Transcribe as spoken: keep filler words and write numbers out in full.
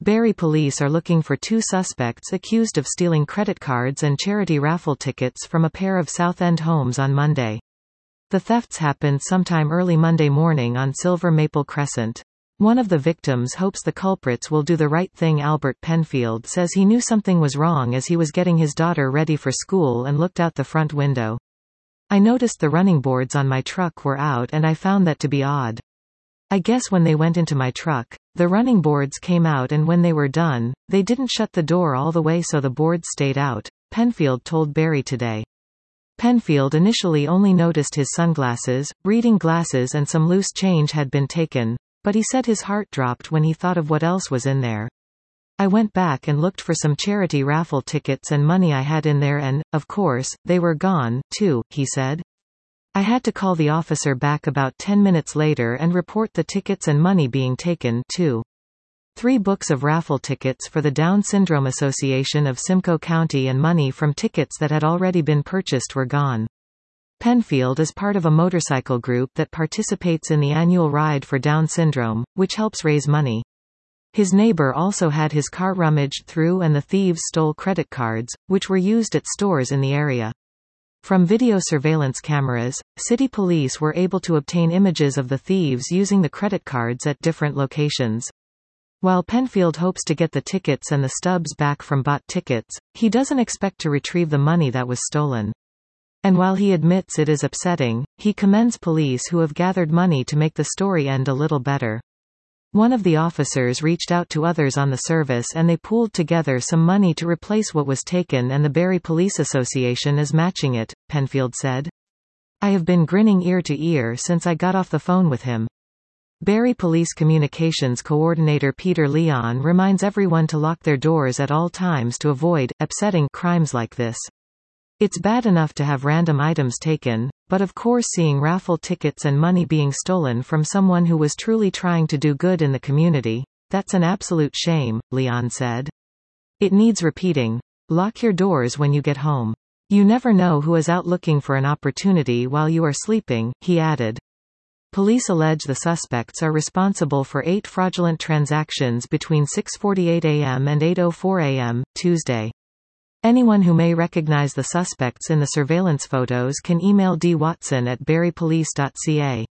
Barrie police are looking for two suspects accused of stealing credit cards and charity raffle tickets from a pair of Southend homes on Monday. The thefts happened sometime early Monday morning on Silver Maple Crescent. One of the victims hopes the culprits will do the right thing. Albert Penfield says he knew something was wrong as he was getting his daughter ready for school and looked out the front window. I noticed the running boards on my truck were out and I found that to be odd. I guess when they went into my truck, the running boards came out, and when they were done, they didn't shut the door all the way so the boards stayed out, Penfield told Barrie Today. Penfield initially only noticed his sunglasses, reading glasses and some loose change had been taken, but he said his heart dropped when he thought of what else was in there. I went back and looked for some charity raffle tickets and money I had in there and, of course, they were gone, too, he said. I had to call the officer back about ten minutes later and report the tickets and money being taken, too. Three books of raffle tickets for the Down Syndrome Association of Simcoe County and money from tickets that had already been purchased were gone. Penfield is part of a motorcycle group that participates in the annual Ride for Down Syndrome, which helps raise money. His neighbor also had his car rummaged through and the thieves stole credit cards, which were used at stores in the area. From video surveillance cameras, city police were able to obtain images of the thieves using the credit cards at different locations. While Penfield hopes to get the tickets and the stubs back from bought tickets, he doesn't expect to retrieve the money that was stolen. And while he admits it is upsetting, he commends police who have gathered money to make the story end a little better. One of the officers reached out to others on the service and they pooled together some money to replace what was taken, and the Barrie Police Association is matching it, Penfield said. I have been grinning ear to ear since I got off the phone with him. Barrie Police Communications Coordinator Peter Leon reminds everyone to lock their doors at all times to avoid upsetting crimes like this. It's bad enough to have random items taken, but of course seeing raffle tickets and money being stolen from someone who was truly trying to do good in the community, that's an absolute shame, Leon said. It needs repeating. Lock your doors when you get home. You never know who is out looking for an opportunity while you are sleeping, he added. Police allege the suspects are responsible for eight fraudulent transactions between six forty-eight a m and eight oh four a m, Tuesday. Anyone who may recognize the suspects in the surveillance photos can email d watson at barrie police dot c a.